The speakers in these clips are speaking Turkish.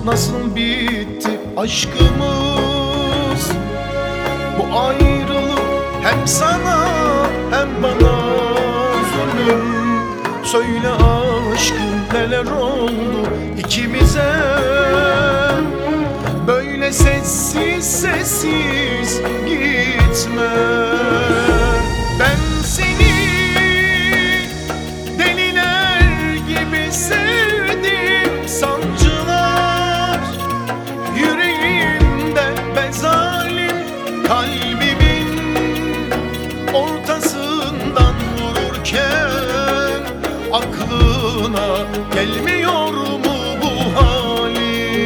nasıl bitti aşkımız. Bu ayrılık hem sana hem bana zulüm. Söyle aşkım neler oldu ikimize, böyle sessiz sessiz gitme. Ben seni deliler gibi sevdim, sancılar yüreğimde, ben zalim kalbimin ortasından vururken aklına gelmiyor mu bu halim?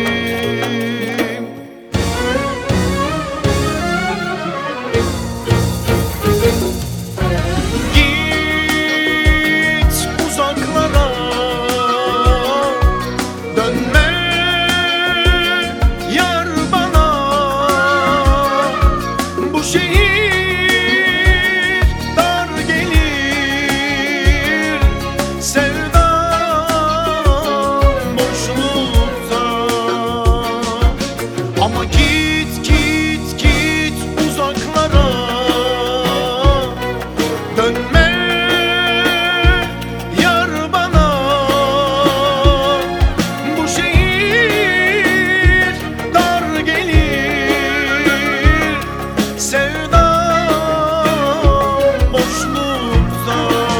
Git uzaklara, dönme yar bana. Bu şehir dar gelir, sevdam boşlukta. Ama git git git uzaklara, dönme yar bana. Bu şehir dar gelir, sevdam boşlukta.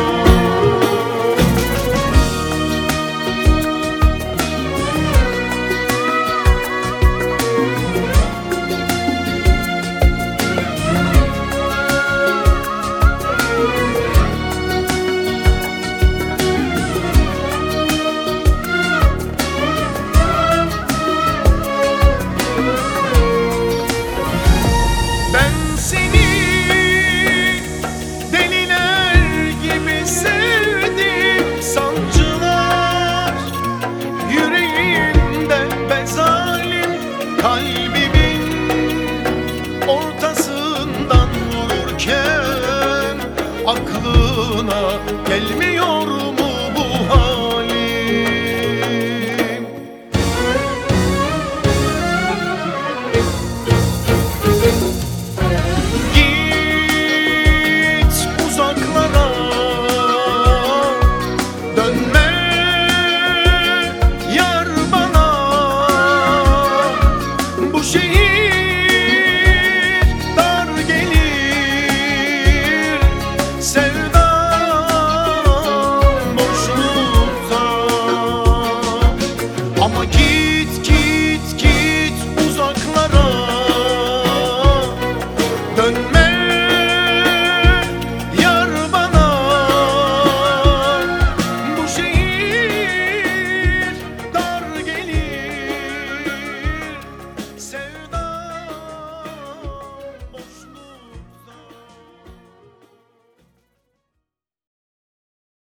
Ben seni deliler gibi sevdim, sancılar yüreğimde, ben zalim kalbimin ortasından vururken aklına gelmiyor mu bu hal?